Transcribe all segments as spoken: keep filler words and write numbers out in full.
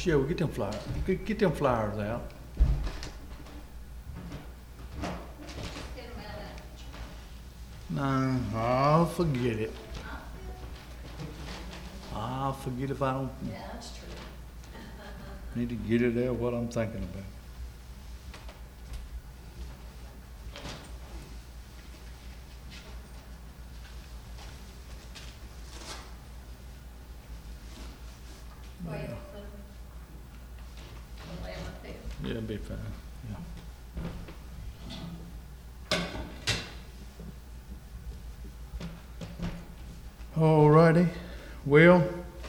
Sherry, get them flyers. Get, get them flyers out. No, I'll forget it. I'll forget if I don't. Yeah, that's true. Need to get it there, what I'm thinking about. Well, yeah, but we'll lay 'em up there. Yeah, it'll be fine. Yeah. All righty. Well,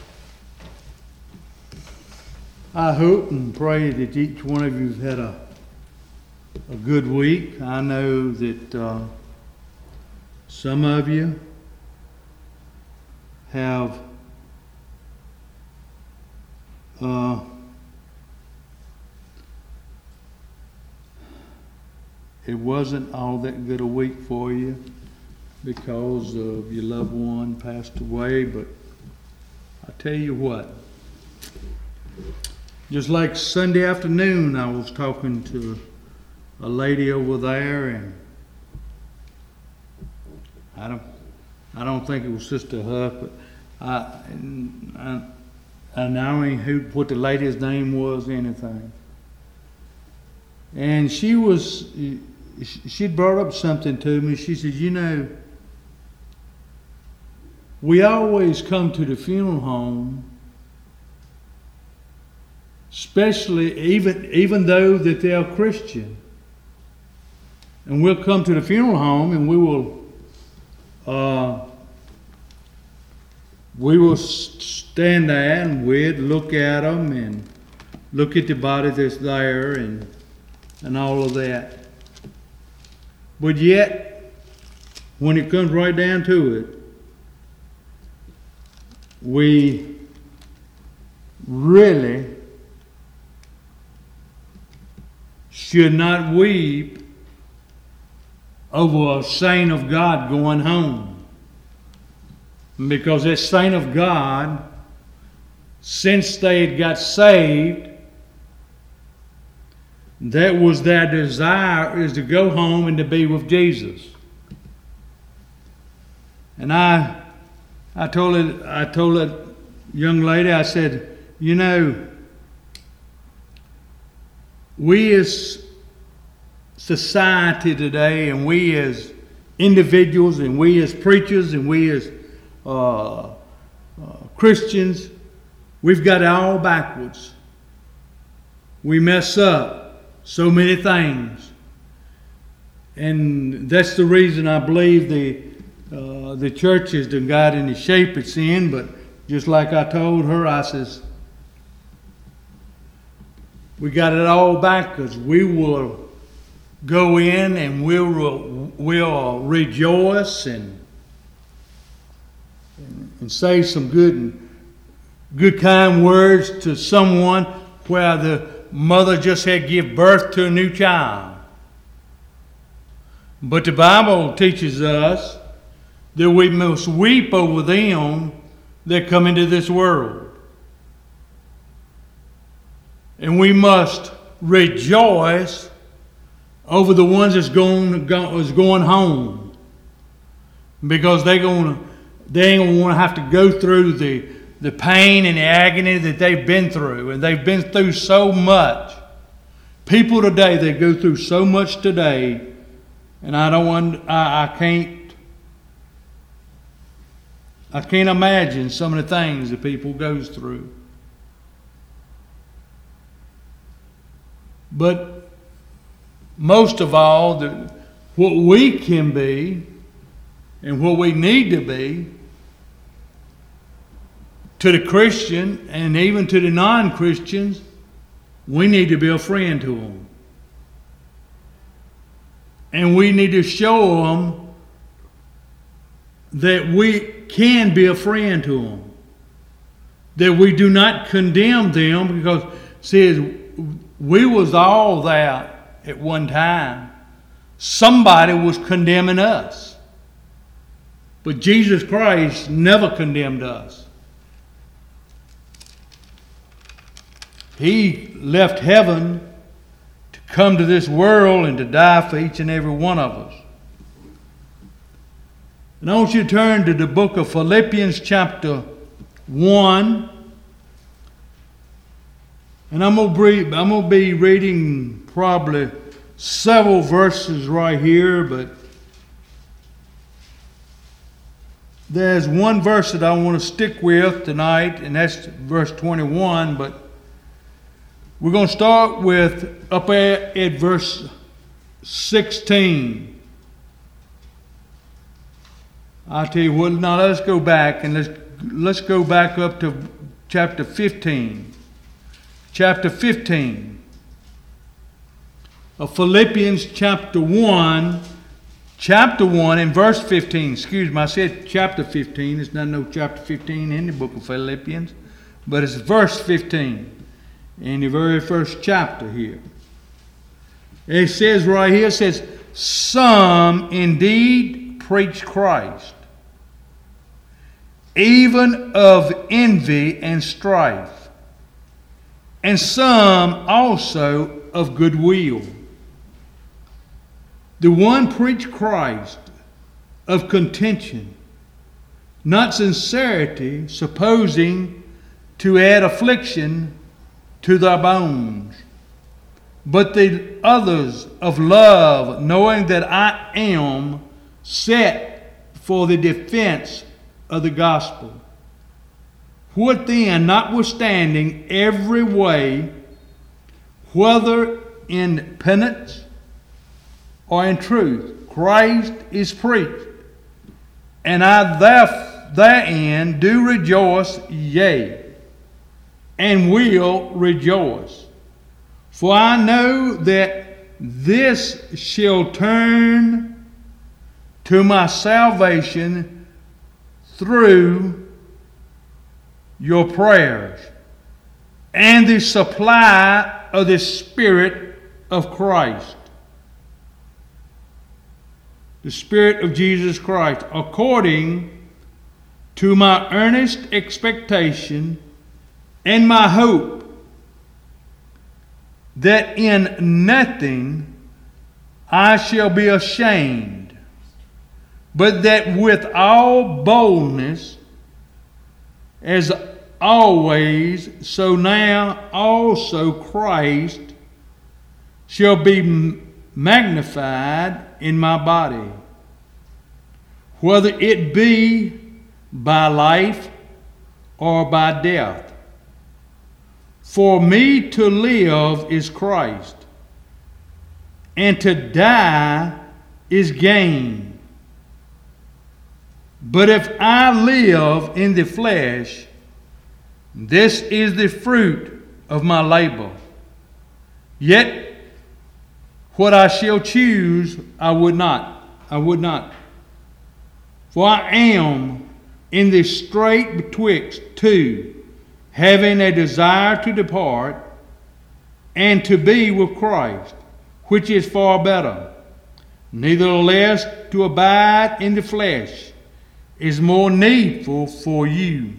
I hope and pray that each one of you have had a a good week. I know that uh, some of you have uh, it wasn't all that good a week for you because of your loved one passed away, but I tell you what, just like Sunday afternoon, I was talking to a lady over there, and I don't, I don't think it was Sister Huff, but I, and I, I know who, what the lady's name was, anything. And she was, she brought up something to me. She said, you know, we always come to the funeral home, especially even even though that they are Christian, and we'll come to the funeral home and we will uh, we will stand there and we'd look at them and look at the body that's there and and all of that. But yet, when it comes right down to it, we really should not weep over a saint of God going home. Because that saint of God, since they had got saved, that was their desire, is to go home and to be with Jesus. And I I told it, I told that young lady, I said, you know, we as society today, and we as individuals, and we as preachers, and we as uh, uh, Christians, we've got it all backwards. We mess up so many things. And that's the reason I believe the Uh, the church has done got in the shape it's in, but just like I told her, I says, we got it all backwards. We will go in and we'll, we'll rejoice and, and say some good and good kind words to someone where the mother just had give birth to a new child. But the Bible teaches us that we must weep over them that come into this world. And we must rejoice over the ones that's going, that's going home. Because they're going to, they ain't going to want to have to go through the, the pain and the agony that they've been through. And they've been through so much. People today, they go through so much today. And I don't want, I, I can't, I can't imagine some of the things that people goes through. But most of all, the, what we can be and what we need to be to the Christian and even to the non-Christians, we need to be a friend to them. And we need to show them that we can be a friend to them. That we do not condemn them, because, see, we was all there at one time. Somebody was condemning us. But Jesus Christ never condemned us. He left heaven to come to this world and to die for each and every one of us. And I want you to turn to the book of Philippians chapter one. And I'm going to be, I'm going to be reading probably several verses right here, but there's one verse that I want to stick with tonight, and that's verse twenty-one, but we're going to start with up at, at verse sixteen. I'll tell you what, now let's go back and let's let's go back up to chapter fifteen. Chapter fifteen of Philippians chapter one. Chapter one and verse fifteen. Excuse me, I said chapter fifteen. There's not no chapter fifteen in the book of Philippians, but it's verse fifteen in the very first chapter here. It says right here, it says, some indeed preach Christ, even of envy and strife, and some also of goodwill. The one preach Christ of contention, not sincerity, supposing to add affliction to their bones, but the others of love, knowing that I am set for the defense of the gospel. What then, notwithstanding every way, whether in penance or in truth, Christ is preached, and I there, therein do rejoice, yea, and will rejoice. For I know that this shall turn to my salvation through your prayers and the supply of the Spirit of Christ. The Spirit of Jesus Christ, according to my earnest expectation and my hope, that in nothing I shall be ashamed, but that with all boldness, as always, so now also Christ shall be magnified in my body, whether it be by life or by death. For me to live is Christ, and to die is gain. But if I live in the flesh, this is the fruit of my labor. Yet what I shall choose, I would not. I would not. For I am in the strait betwixt two, having a desire to depart and to be with Christ, which is far better. Nevertheless, to abide in the flesh is more needful for you.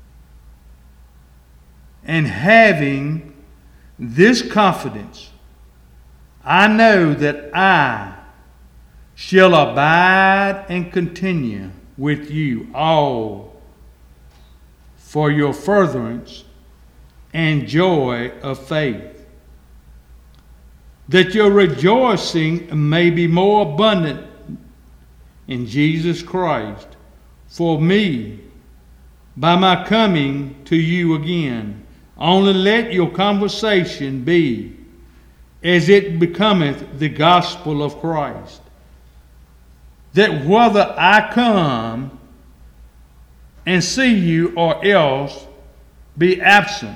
And having this confidence, I know that I shall abide and continue with you all for your furtherance and joy of faith, that your rejoicing may be more abundant in Jesus Christ for me by my coming to you again. Only let your conversation be as it becometh the gospel of Christ, that whether I come and see you or else be absent,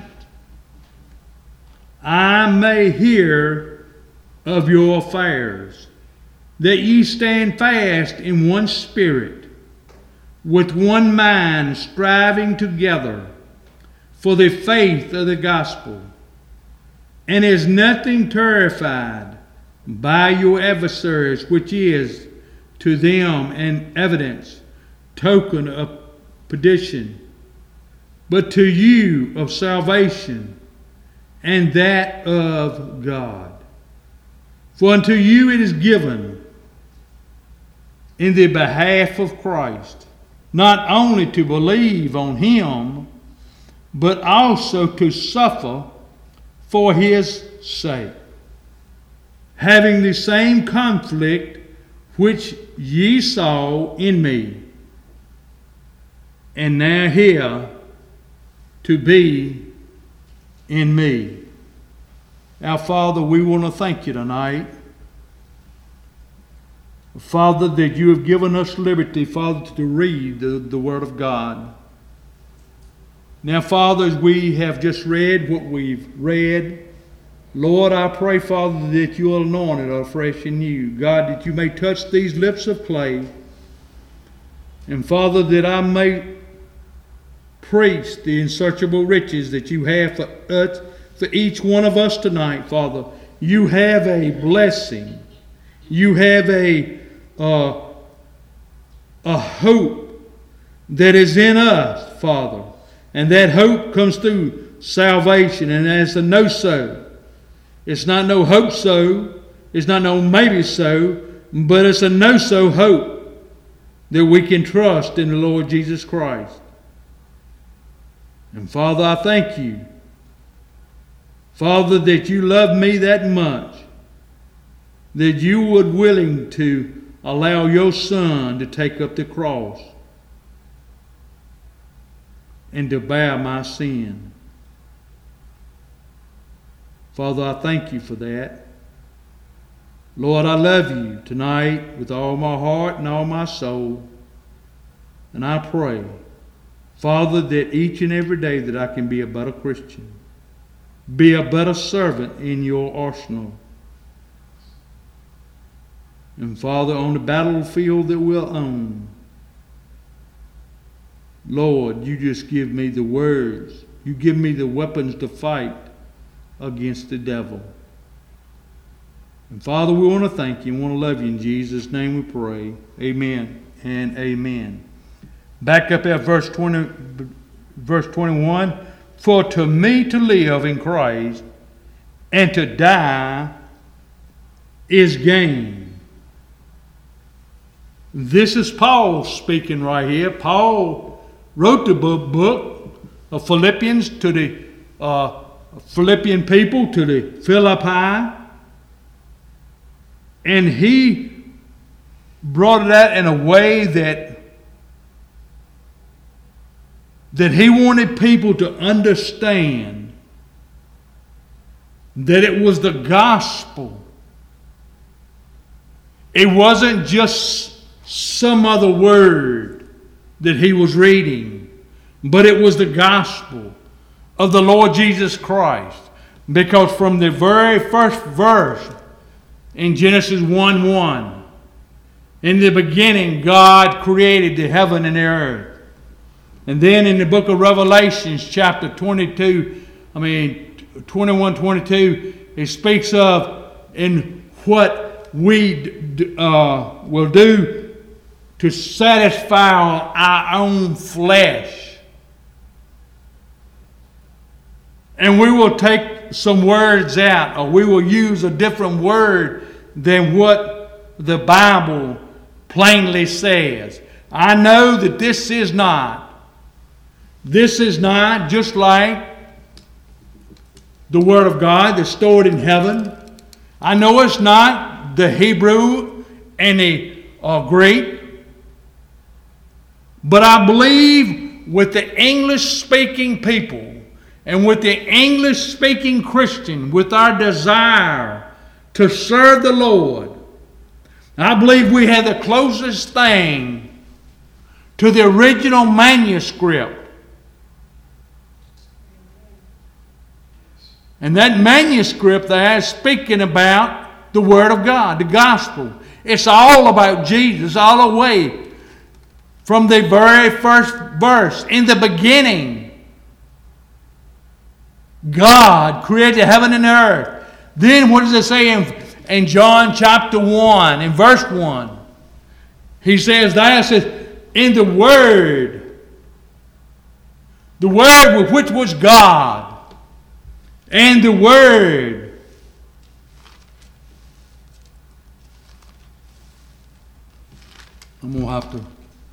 I may hear of your affairs, that ye stand fast in one spirit, with one mind, striving together for the faith of the gospel, and is nothing terrified by your adversaries, which is to them an evidence, token of perdition, but to you of salvation, and that of God. For unto you it is given in the behalf of Christ, not only to believe on him, but also to suffer for his sake, having the same conflict which ye saw in me, and now here to be in me. Our Father, we want to thank you tonight. Father, that you have given us liberty, Father, to read the, the Word of God. Now, Father, as we have just read what we've read, Lord, I pray, Father, that you will anoint it afresh and new. God, that you may touch these lips of clay. And, Father, that I may preach the unsearchable riches that you have for us, for each one of us tonight, Father. You have a blessing. You have a, uh, a hope that is in us, Father. And that hope comes through salvation. And as a no so, it's not no hope so, it's not no maybe so, but it's a no so hope that we can trust in the Lord Jesus Christ. And Father, I thank you, Father, that you love me that much, that you would willing to allow your Son to take up the cross and to bear my sin. Father, I thank you for that. Lord, I love you tonight with all my heart and all my soul. And I pray, Father, that each and every day that I can be a better Christian, be a better servant in your arsenal. And Father, on the battlefield that we'll own, Lord, you just give me the words. You give me the weapons to fight against the devil. And Father, we want to thank you and want to love you. In Jesus' name we pray. Amen and amen. Back up at verse twenty, verse twenty-one. For to me to live in Christ and to die is gain. This is Paul speaking right here. Paul wrote the book of Philippians to the uh, Philippian people, to the Philippi. And he brought it out in a way that that he wanted people to understand that it was the gospel. It wasn't just some other word that he was reading, but it was the gospel of the Lord Jesus Christ. Because from the very first verse in Genesis one one, in the beginning God created the heaven and the earth. And then in the book of Revelations, chapter twenty-two, I mean twenty-one, twenty-two, it speaks of in what we uh, will do to satisfy our own flesh. And we will take some words out, or we will use a different word than what the Bible plainly says. I know that this is not. This is not just like the Word of God that's stored in heaven. I know it's not the Hebrew and the uh, Greek. But I believe with the English-speaking people and with the English-speaking Christian, with our desire to serve the Lord, I believe we have the closest thing to the original manuscript. And that manuscript there is speaking about the Word of God, the gospel. It's all about Jesus all the way from the very first verse. In the beginning, God created heaven and earth. Then what does it say in, in John chapter one, in verse one? He says that, it says, in the Word, the Word with which was God. And the Word. I'm going to have to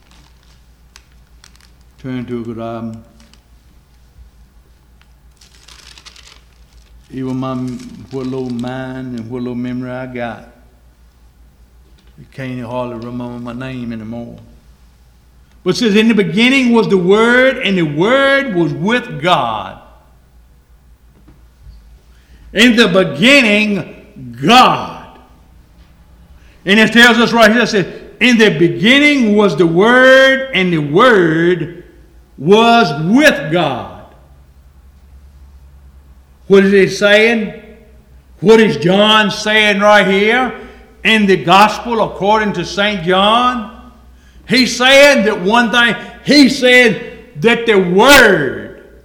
turn to it because I'm, even my, what little mind and what little memory I got, I can't hardly remember my name anymore. But it says, in the beginning was the Word, and the Word was with God. In the beginning, God. And it tells us right here, it says, in the beginning was the Word, and the Word was with God. What is it saying? What is John saying right here in the Gospel according to Saint John? He's saying that one thing, he said that the Word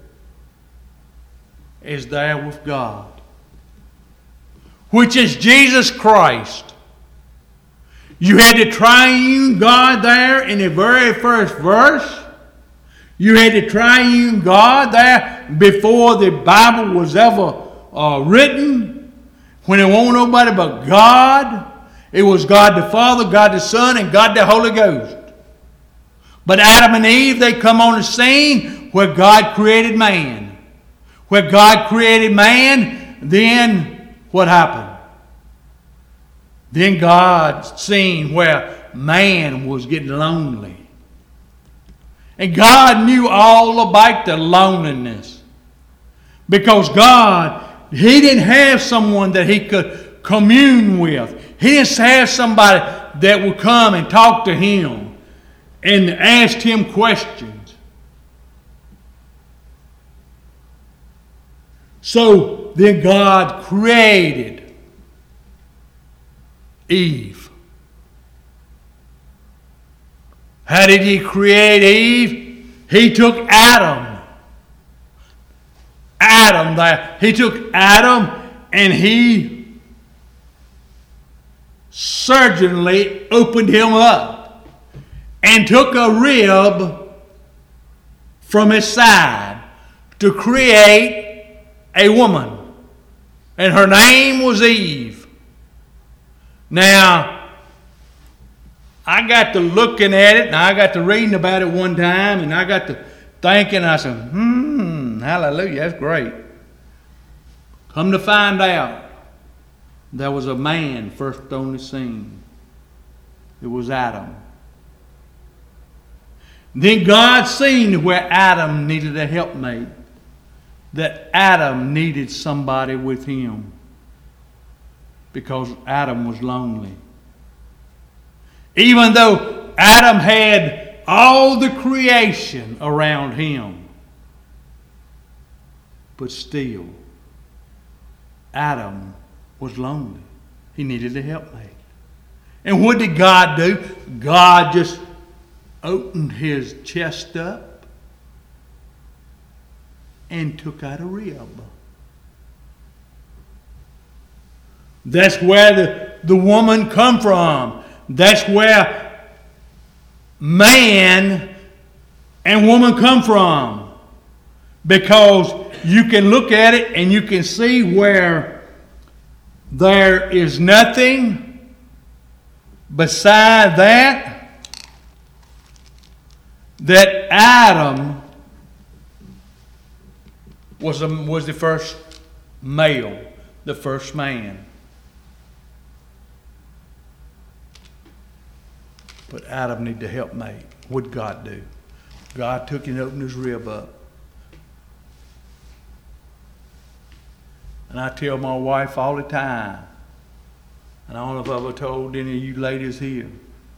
is there with God, which is Jesus Christ. You had the triune God there in the very first verse. You had the triune God there before the Bible was ever uh, written, when there wasn't nobody but God. It was God the Father, God the Son, and God the Holy Ghost. But Adam and Eve, they come on the scene where God created man. Where God created man, then what happened? Then God seen where man was getting lonely. And God knew all about the loneliness. Because God, He didn't have someone that He could commune with. He didn't have somebody that would come and talk to Him and asked Him questions. So then God created Eve. How did He create Eve? He took Adam. Adam there. He took Adam and He surgically opened him up and took a rib from his side to create a woman. And her name was Eve. Now, I got to looking at it, and I got to reading about it one time, and I got to thinking, I said, hmm, hallelujah, that's great. Come to find out, there was a man first on the scene. It was Adam. Then God seen where Adam needed a helpmate, that Adam needed somebody with him because Adam was lonely. Even though Adam had all the creation around him, but still, Adam was lonely. He needed a helpmate. And what did God do? God just opened his chest up and took out a rib. That's where the, the woman come from. That's where man and woman come from. Because you can look at it and you can see where there is nothing beside that, that Adam was, a, was the first male, the first man. But Adam needed a helpmate. What did God do? God took and opened his rib up. And I tell my wife all the time, and I don't know if I've ever told any of you ladies here,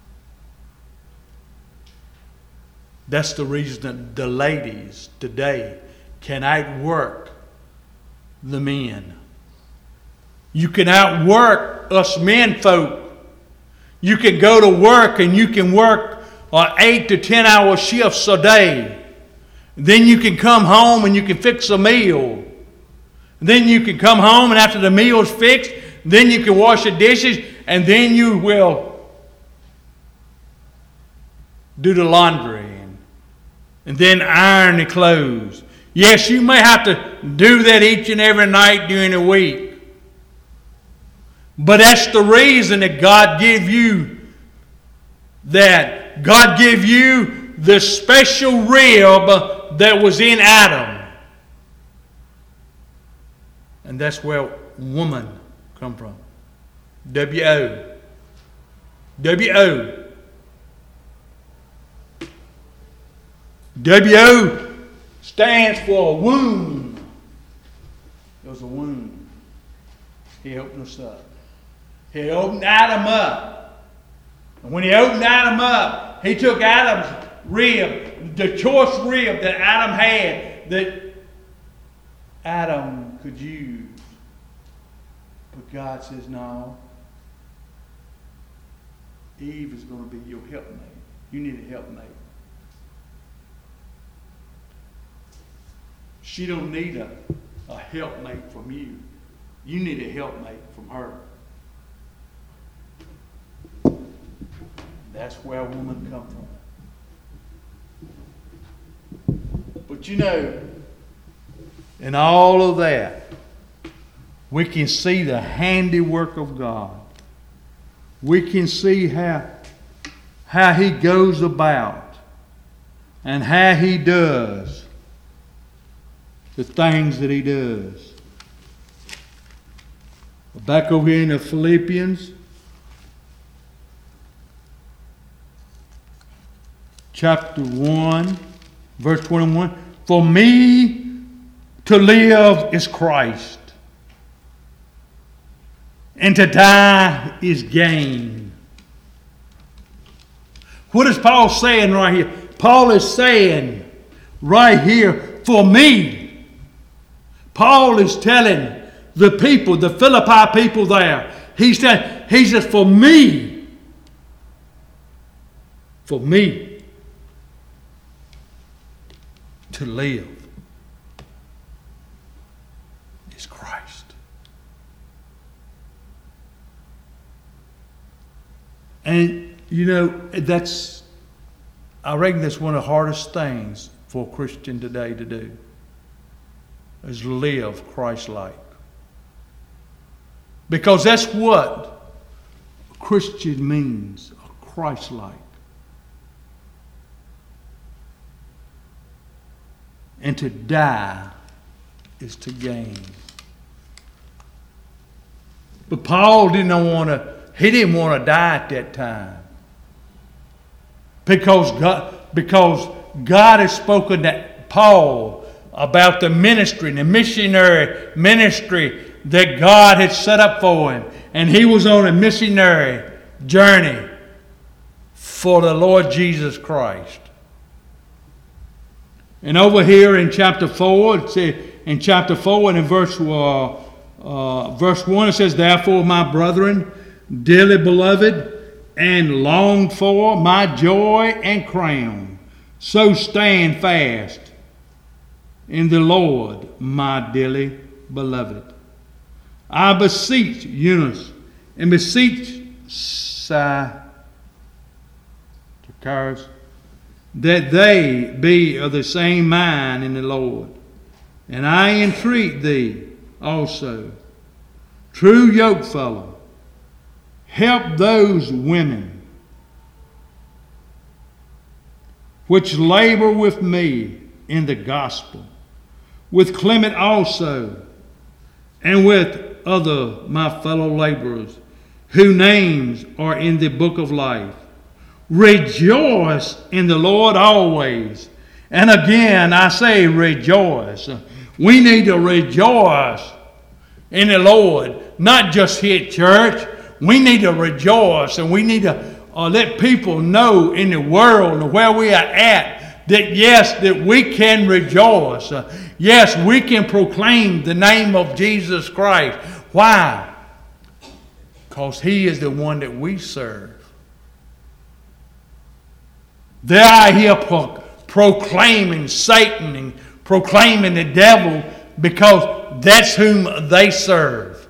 that's the reason that the ladies today can outwork the men. You can outwork us men folk. You can go to work and you can work uh, eight to ten hour shifts a day. Then you can come home and you can fix a meal. Then you can come home and after the meal's fixed, then you can wash the dishes and then you will do the laundry and, and then iron the clothes. Yes, you may have to do that each and every night during the week. But that's the reason that God gave you that. God gave you the special rib that was in Adam. And that's where woman come from. W O. W O. W O stands for a wound. There was a wound. He opened us up. He opened Adam up. And when he opened Adam up, he took Adam's rib, the choice rib that Adam had, that Adam could use. But God says, no. Eve is going to be your helpmate. You need a helpmate. She don't need a, a helpmate from you. You need a helpmate from her. That's where a woman comes from. But you know, in all of that, we can see the handiwork of God. We can see how, how He goes about and how He does the things that He does. Back over here in the Philippians, chapter one, verse twenty-one. For me to live is Christ, and to die is gain. What is Paul saying right here? Paul is saying right here, for me. Paul is telling the people, the Philippi people there, he said, he says, for me, for me to live is Christ. And, you know, that's, I reckon that's one of the hardest things for a Christian today to do, is live Christ-like. Because that's what a Christian means, a Christ-like. And to die is to gain. But Paul didn't want to, he didn't want to die at that time. Because God, because God has spoken to Paul about the ministry, the missionary ministry that God had set up for him. And he was on a missionary journey for the Lord Jesus Christ. And over here in chapter four, it says, in chapter four and in verse, uh, uh, verse one, it says, therefore, my brethren, dearly beloved and longed for, my joy and crown, so stand fast in the Lord, my dearly beloved. I beseech Eunice and beseech Syntychus that they be of the same mind in the Lord. And I entreat thee also, true yokefellow, help those women which labor with me in the gospel, with Clement also, and with other my fellow laborers, whose names are in the book of life. Rejoice in the Lord always. And again, I say rejoice. We need to rejoice in the Lord, not just here at church. We need to rejoice, and we need to uh, let people know in the world and where we are at that yes, that we can rejoice. Uh, yes, we can proclaim the name of Jesus Christ. Why? Because He is the one that we serve. They are here pro- proclaiming Satan and proclaiming the devil because that's whom they serve.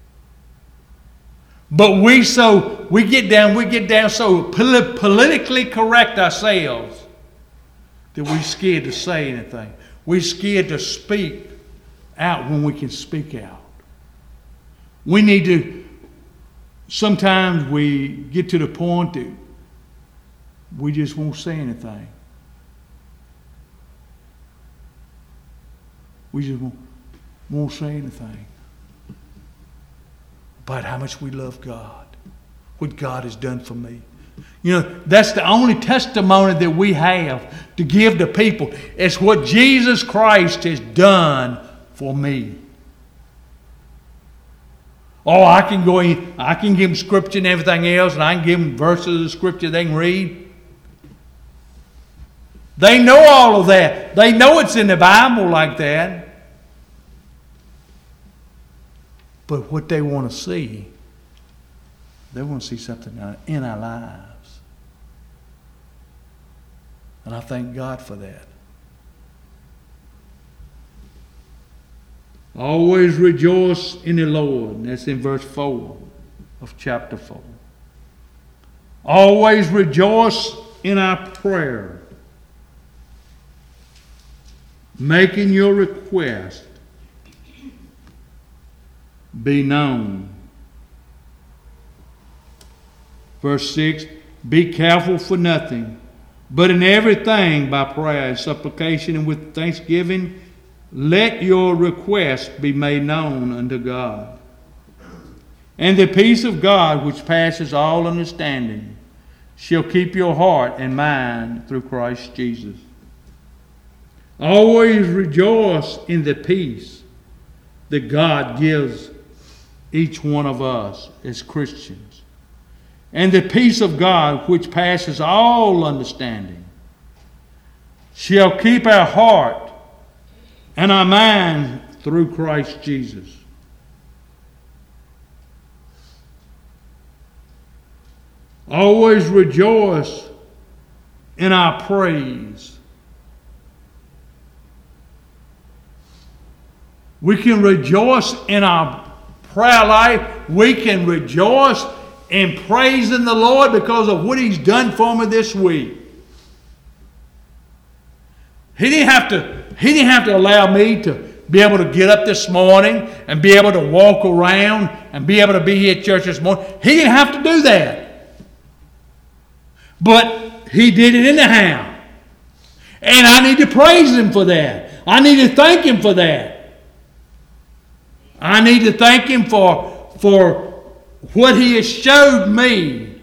But we so we get down, we get down so polit- politically correct ourselves that we're scared to say anything. We're scared to speak out when we can speak out. We need to, sometimes we get to the point that we just won't say anything. We just won't, won't say anything about how much we love God, what God has done for me. You know, that's the only testimony that we have to give to people. It's what Jesus Christ has done for me. Oh, I can go in, I can give them scripture and everything else, and I can give them verses of scripture they can read. They know all of that. They know it's in the Bible like that. But what they want to see, they want to see something in our lives. And I thank God for that. Always rejoice in the Lord. And that's in verse four of chapter four. Always rejoice in our prayer, making your request be known. Verse six, be careful for nothing, but in everything by prayer and supplication and with thanksgiving, let your request be made known unto God. And the peace of God, which passes all understanding, shall keep your heart and mind through Christ Jesus. Always rejoice in the peace that God gives each one of us as Christians. And the peace of God, which passes all understanding, shall keep our heart and our mind through Christ Jesus. Always rejoice in our praise. We can rejoice in our prayer life. We can rejoice in praising the Lord because of what He's done for me this week. He didn't have to, he didn't have to allow me to be able to get up this morning and be able to walk around and be able to be here at church this morning. He didn't have to do that. But He did it anyhow. And I need to praise Him for that. I need to thank Him for that. I need to thank Him for, for what He has showed me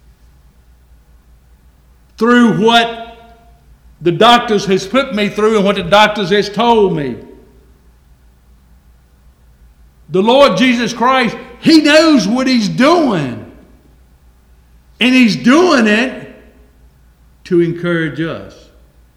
through what the doctors has put me through and what the doctors has told me. The Lord Jesus Christ, He knows what He's doing. And He's doing it to encourage us.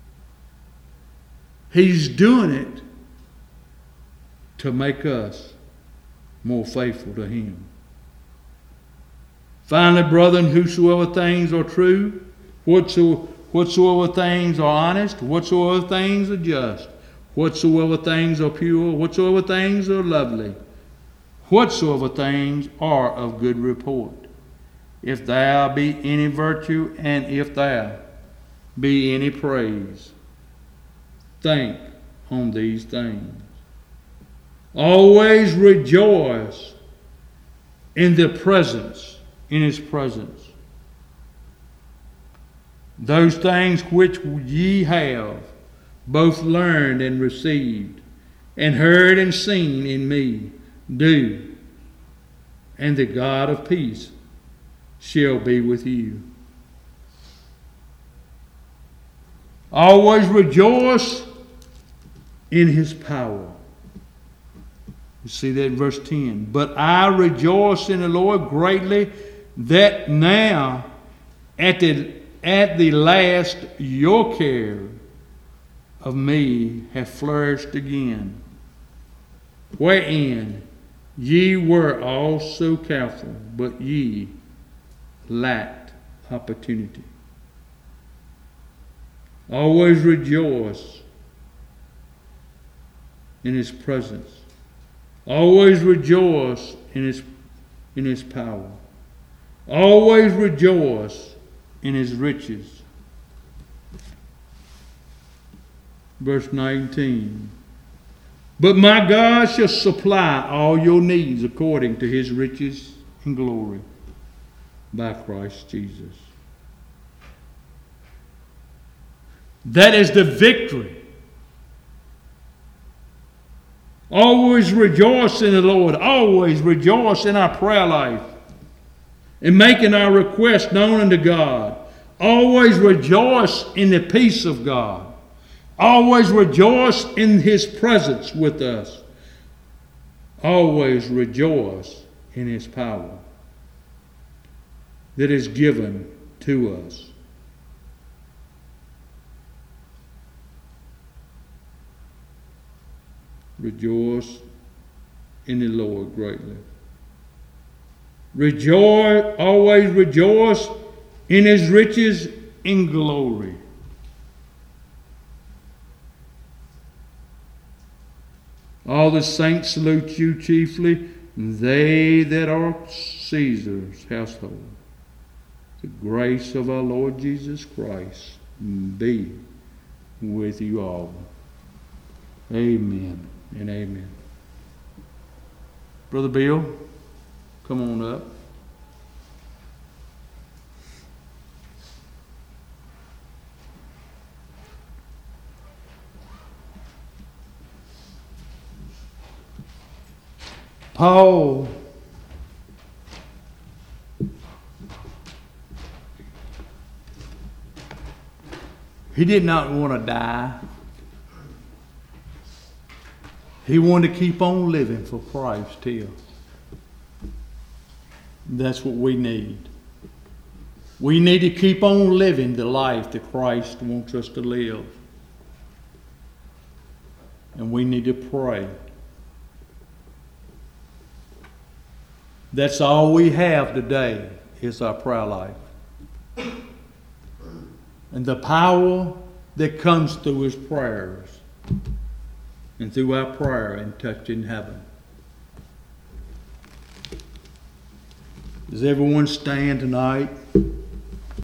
He's doing it to make us more faithful to Him. Finally, brethren, whosoever things are true, whatsoever, whatsoever things are honest, whatsoever things are just, whatsoever things are pure, whatsoever things are lovely, whatsoever things are of good report, if there be any virtue and if there be any praise, think on these things. Always rejoice in the presence, in His presence. Those things which ye have both learned and received, and heard and seen in me, do, and the God of peace shall be with you. Always rejoice in His power. You see that in verse ten. But I rejoice in the Lord greatly that now at the, at the last your care of me hath flourished again, wherein ye were also careful, but ye lacked opportunity. Always rejoice in His presence. Always rejoice in His, in His power. Always rejoice in His riches. Verse nineteen. But my God shall supply all your needs according to his riches and glory by Christ Jesus. That is the victory. Always rejoice in the Lord. Always rejoice in our prayer life. In making our requests known unto God. Always rejoice in the peace of God. Always rejoice in his presence with us. Always rejoice in his power that is given to us. Rejoice in the Lord greatly. Rejoice, always rejoice in his riches in glory. All the saints salute you chiefly, they that are Caesar's household. The grace of our Lord Jesus Christ be with you all. Amen and amen. Brother Bill, come on up. Paul he did not want to die. He wanted to keep on living for Christ here. That's what we need. We need to keep on living the life that Christ wants us to live. And we need to pray. That's all we have today is our prayer life. And the power that comes through his prayers and through our prayer and touching heaven. Does everyone stand tonight?